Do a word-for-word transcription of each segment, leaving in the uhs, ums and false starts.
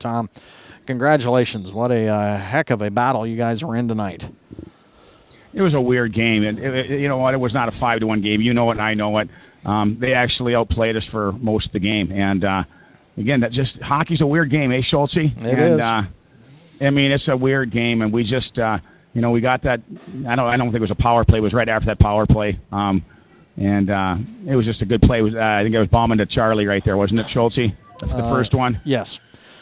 Tom, congratulations. What a uh, heck of a battle you guys were in tonight. It was a weird game, and it, it, you know what? It was not a five to one game. You know it, and I know it. Um, they actually outplayed us for most of the game, and uh, again, that just hockey's a weird game, eh, Schultz? It and, is. Uh, I mean, it's a weird game, and we just, uh, you know, we got that. I don't, I don't think it was a power play. It was right after that power play, um, and uh, it was just a good play. It was, uh, I think it was bombing to Charlie right there, wasn't it, Schultz? The uh, first one. Yes.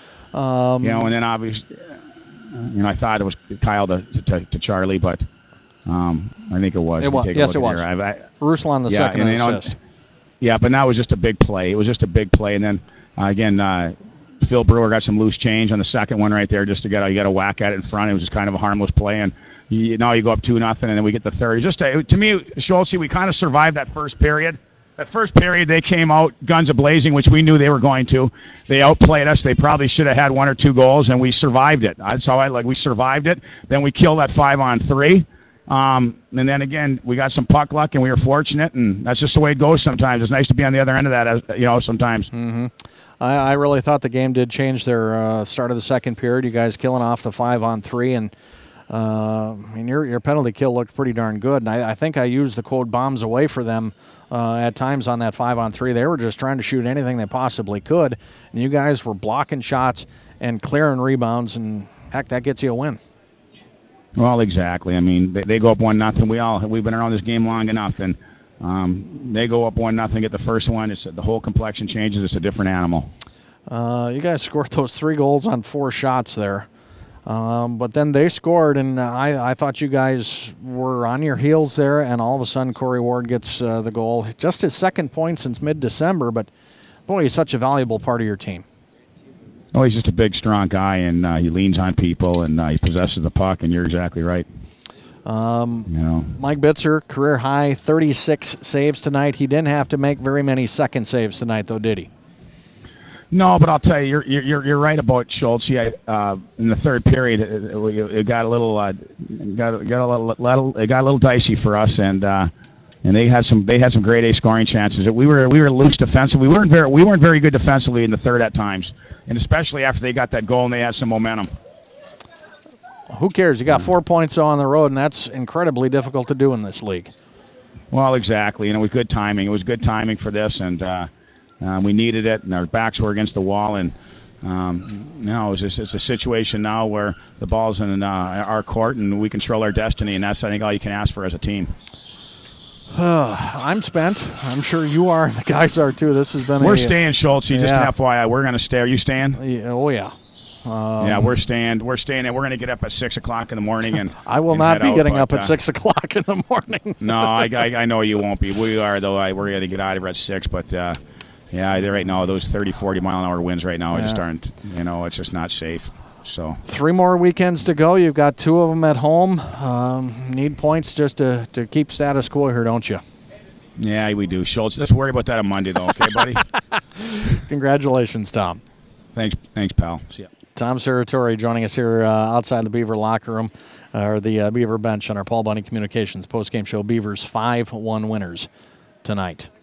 Um, you know, and then obviously, you know, I thought it was Kyle to to, to Charlie, but. Um, I think it was. It was. Yes, it was. I, I, Ruslan the yeah, second and, assist. Know, yeah, but that was just a big play. It was just a big play, and then uh, again, uh, Phil Brewer got some loose change on the second one right there, just to get you got a whack at it in front. It was just kind of a harmless play, and you, now you go up two nothing, and then we get the third. Just a, to me, Schultz, we kind of survived that first period. That first period, they came out guns a-blazing, which we knew they were going to. They outplayed us. They probably should have had one or two goals, and we survived it. That's how I like. We survived it. Then we killed that five on three. Um, and then again, we got some puck luck, and we were fortunate, and that's just the way it goes sometimes. It's nice to be on the other end of that, you know, sometimes. Mm-hmm. I, I really thought the game did change their uh, start of the second period. You guys killing off the five on three, and uh, I mean, your your penalty kill looked pretty darn good. And I, I think I used the quote bombs away for them uh, at times on that five on three. They were just trying to shoot anything they possibly could, and you guys were blocking shots and clearing rebounds, and heck, that gets you a win. Well, exactly. I mean, they, they go up one nothing. We all we've been around this game long enough, and um, they go up one nothing. Get the first one. It's the whole complexion changes. It's a different animal. Uh, you guys scored those three goals on four shots there, um, but then they scored, and I I thought you guys were on your heels there, and all of a sudden Corey Ward gets uh, the goal, just his second point since mid-December. But boy, he's such a valuable part of your team. Oh, he's just a big, strong guy, and uh, he leans on people, and uh, he possesses the puck, and you're exactly right. Um, you know, Mike Bitzer, career high, thirty-six saves tonight. He didn't have to make very many second saves tonight, though, did he? No, but I'll tell you, you're you're you're right about Schultz. Yeah, uh, in the third period, it, it, it got a little uh, got got a little, little it got a little dicey for us, and uh, and they had some they had some grade A scoring chances. We were we were loose defensively. We weren't very we weren't very good defensively in the third at times. And especially after they got that goal and they had some momentum. Who cares? You got four points on the road, and that's incredibly difficult to do in this league. Well, exactly. And it was good timing. It was good timing for this, and uh, uh, we needed it, and our backs were against the wall. And um, you know, it's, just, it's a situation now where the ball's in uh, our court, and we control our destiny, and that's, I think, all you can ask for as a team. I'm spent. I'm sure you are. The guys are too. This has been. We're a, staying, Schultz. Just yeah. an F Y I, we're going to stay. Are you staying? Yeah, oh yeah. Um, yeah, we're staying. We're staying, and we're going to get up at six o'clock in the morning. And I will and not be out, getting but, up at uh, six o'clock in the morning. no, I, I I know you won't be. We are though. I, we're going to get out of here at six, but. Uh, Yeah, right now those thirty, forty mile an hour winds right now yeah. just aren't. You know, it's just not safe. So three more weekends to go. You've got two of them at home. Um, need points just to, to keep status quo here, don't you? Yeah, we do. Schultz, let's worry about that on Monday, though. Okay, buddy. Congratulations, Tom. Thanks, thanks, pal. See ya. Tom Serratore joining us here uh, outside the Beaver locker room, uh, or the uh, Beaver bench on our Paul Bunny Communications postgame show. Beavers five one winners tonight.